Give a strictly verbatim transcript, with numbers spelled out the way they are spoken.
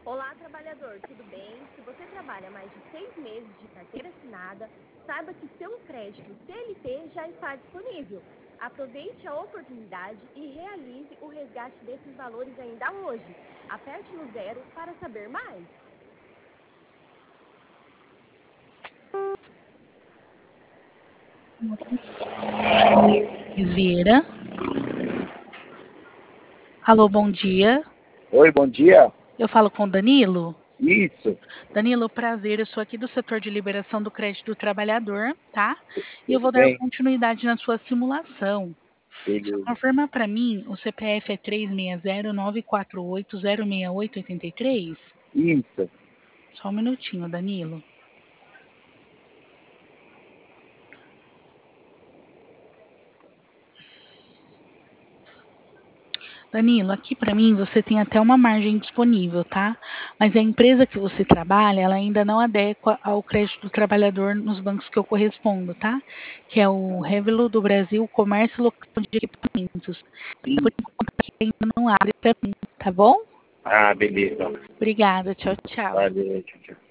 Olá, trabalhador, tudo bem? Se você trabalha mais de seis meses de carteira assinada, saiba que seu crédito C L T já está disponível. Aproveite a oportunidade e realize o resgate desses valores ainda hoje. Aperte no zero para saber mais. Vieira. Alô, bom dia. Oi, bom dia. Eu falo com o Danilo? Isso. Danilo, prazer. Eu sou aqui do setor de liberação do crédito do trabalhador, tá? E eu Tudo vou dar bem? continuidade na sua simulação. Só Beleza. confirma para mim, o C P F é três seis zero nove quatro oito zero seis oito oito três? Isso. Só um minutinho, Danilo. Danilo, aqui para mim você tem até uma margem disponível, tá? Mas a empresa que você trabalha, ela ainda não adequa ao crédito do trabalhador nos bancos que eu correspondo, tá? Que é o Révelo do Brasil Comércio Local de Equipamentos. Sim. Por enquanto aqui ainda não abre para mim, tá bom? Ah, beleza. Obrigada, tchau, tchau. Valeu, tchau, tchau.